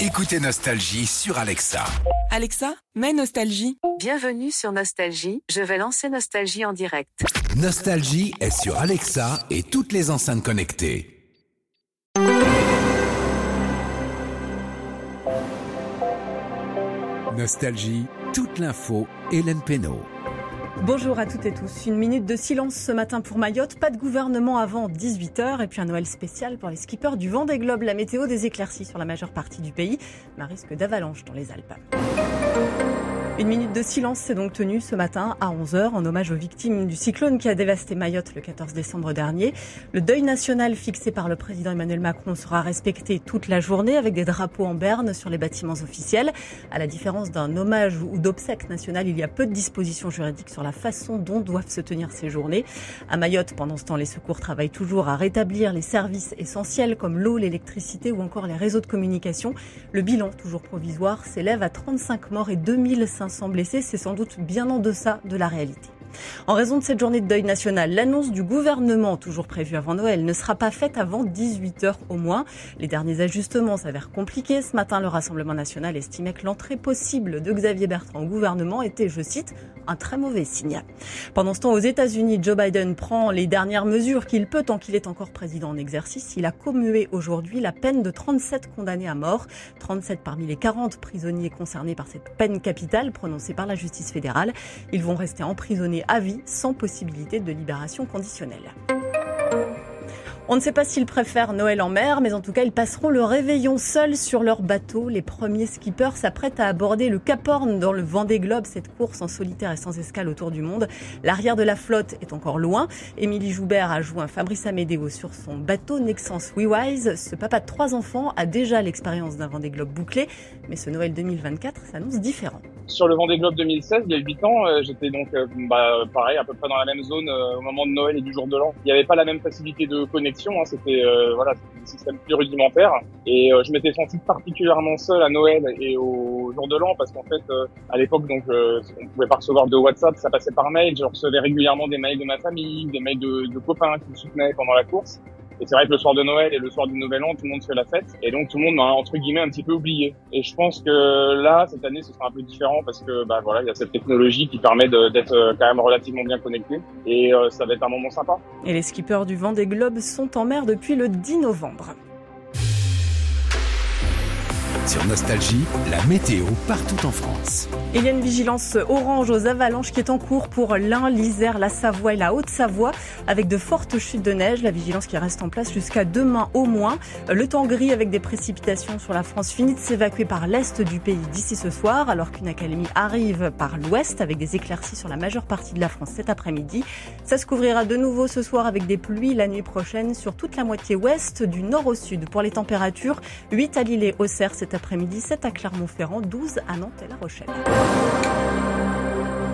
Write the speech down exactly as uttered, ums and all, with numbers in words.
Écoutez Nostalgie sur Alexa. Alexa, mets Nostalgie. Bienvenue sur Nostalgie, je vais lancer Nostalgie en direct. Nostalgie est sur Alexa et toutes les enceintes connectées. Nostalgie, toute l'info, Hélène Pénaud. Bonjour à toutes et tous. Une minute de silence ce matin pour Mayotte. Pas de gouvernement avant dix-huit heures. Et puis un Noël spécial pour les skippers du Vendée Globe. La météo, des éclaircies sur la majeure partie du pays, mais un risque d'avalanche dans les Alpes. Une minute de silence s'est donc tenue ce matin à onze heures en hommage aux victimes du cyclone qui a dévasté Mayotte le quatorze décembre dernier. Le deuil national fixé par le président Emmanuel Macron sera respecté toute la journée avec des drapeaux en berne sur les bâtiments officiels. À la différence d'un hommage ou d'obsèques nationales, il y a peu de dispositions juridiques sur la façon dont doivent se tenir ces journées. À Mayotte, pendant ce temps, les secours travaillent toujours à rétablir les services essentiels comme l'eau, l'électricité ou encore les réseaux de communication. Le bilan, toujours provisoire, s'élève à trente-cinq morts et deux mille cinq cents blessés. C'est sans doute bien en deçà de la réalité. En raison de cette journée de deuil national, l'annonce du gouvernement, toujours prévue avant Noël, ne sera pas faite avant dix-huit heures au moins. Les derniers ajustements s'avèrent compliqués. Ce matin, le Rassemblement national estimait que l'entrée possible de Xavier Bertrand au gouvernement était, je cite, un très mauvais signe. Pendant ce temps, aux États-Unis, Joe Biden prend les dernières mesures qu'il peut tant qu'il est encore président en exercice. Il a commué aujourd'hui la peine de trente-sept condamnés à mort, trente-sept parmi les quarante prisonniers concernés par cette peine capitale prononcée par la justice fédérale. Ils vont rester emprisonnés à vie sans possibilité de libération conditionnelle. On ne sait pas s'ils préfèrent Noël en mer, mais en tout cas, ils passeront le réveillon seuls sur leur bateau. Les premiers skippers s'apprêtent à aborder le Cap Horn dans le Vendée Globe, cette course en solitaire et sans escale autour du monde. L'arrière de la flotte est encore loin. Émilie Joubert a joint Fabrice Amédéo sur son bateau Nexans WeWise. Ce papa de trois enfants a déjà l'expérience d'un Vendée Globe bouclé, mais ce Noël deux mille vingt-quatre s'annonce différent. Sur le Vendée Globe deux mille seize, il y a huit ans, euh, j'étais donc euh, bah, pareil, à peu près dans la même zone euh, au moment de Noël et du jour de l'an. Il n'y avait pas la même facilité de connexion, hein, c'était euh, voilà, c'était des systèmes plus rudimentaires. Et euh, je m'étais senti particulièrement seul à Noël et au jour de l'an parce qu'en fait, euh, à l'époque, donc, euh, on pouvait pas recevoir de WhatsApp, ça passait par mail. Je recevais régulièrement des mails de ma famille, des mails de, de copains qui me soutenaient pendant la course. Et c'est vrai que le soir de Noël et le soir du Nouvel An, tout le monde fait la fête. Et donc, tout le monde m'a, entre guillemets, un petit peu oublié. Et je pense que là, cette année, ce sera un peu différent parce que, bah voilà, il y a cette technologie qui permet de, d'être quand même relativement bien connecté. Et euh, ça va être un moment sympa. Et les skippers du Vendée Globe sont en mer depuis le dix novembre. Sur Nostalgie, la météo partout en France. Il y a une vigilance orange aux avalanches qui est en cours pour l'Ain, l'Isère, la Savoie et la Haute-Savoie avec de fortes chutes de neige. La vigilance qui reste en place jusqu'à demain au moins. Le temps gris avec des précipitations sur la France finit de s'évacuer par l'est du pays d'ici ce soir alors qu'une accalmie arrive par l'ouest avec des éclaircies sur la majeure partie de la France cet après-midi. Ça se couvrira de nouveau ce soir avec des pluies la nuit prochaine sur toute la moitié ouest du nord au sud. Pour les températures, huit à Lille et Auxerre cet après-midi, sept à Clermont-Ferrand, douze à Nantes et La Rochelle.